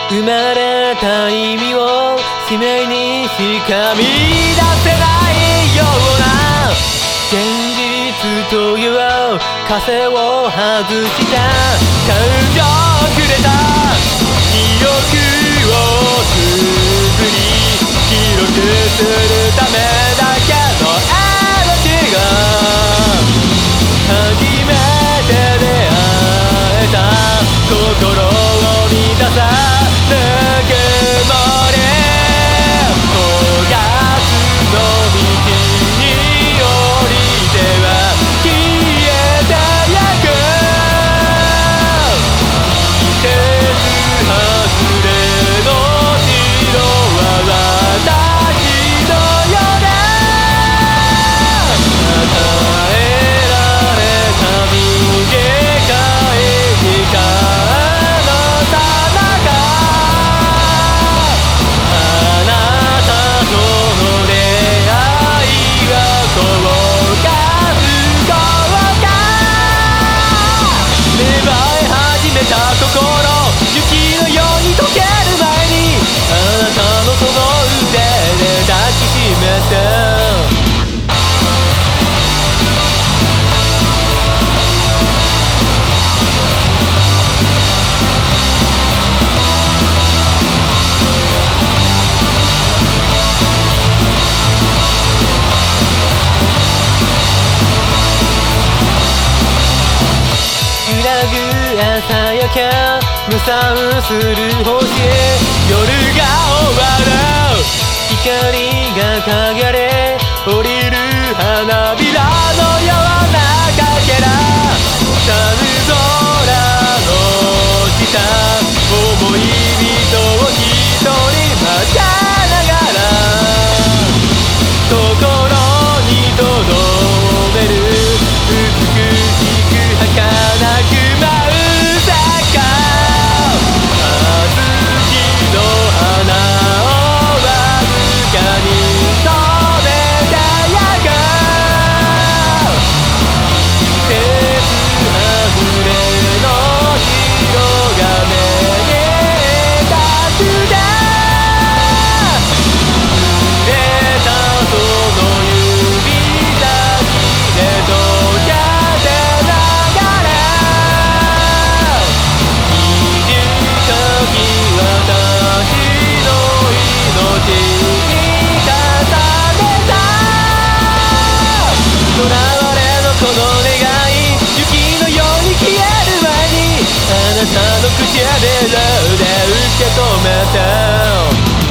生まれた意味を使命にしか見出せないような現実という枷を外した感情をくれた記憶を綴り記録するためだけの嵐が初めて出会えた心を満たさぬくもり焦がすの道に降りては消えてゆく季節外れの城は私のようだ与えられた短い時間のさなかあなたとの出会いがこうか不幸か芽生え始めた心雪のように溶ける前にあなたのその腕で抱きしめて揺らぐ朝焼け無賛する星夜が終わる光が輝れ降りる花びらのようなかけら寒空の下思い人を一人待ちながら心にとどめる美しく儚く舞う坂小豆の花をわずかに染めてゆく季節外れの白が目に立つで濡れたその指先で溶けて流れいる限私の命に重ねた囚われのこの願い雪のように消える前にあなたの唇で受け止めて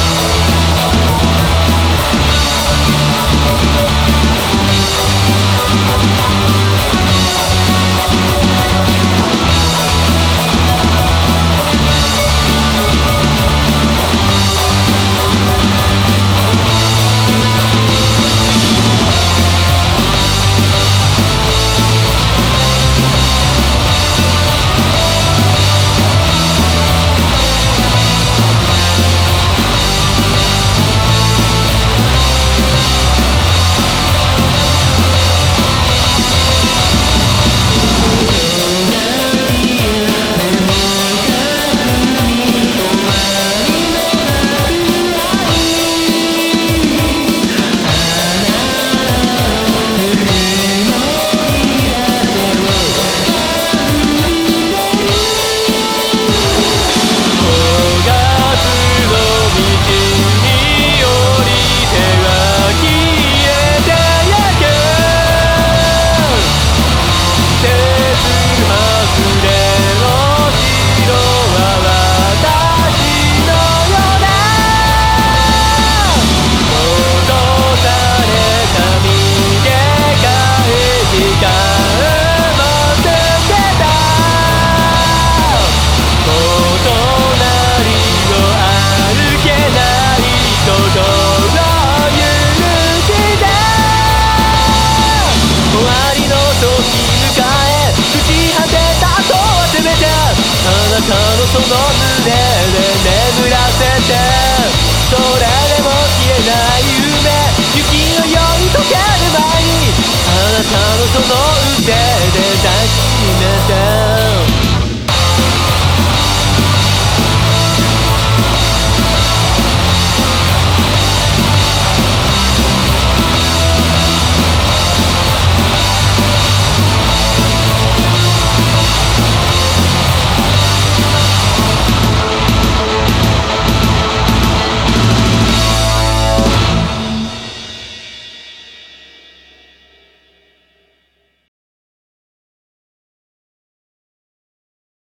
あなたのその胸で眠らせてそれでも消えない夢雪のように溶ける前にあなたのその腕で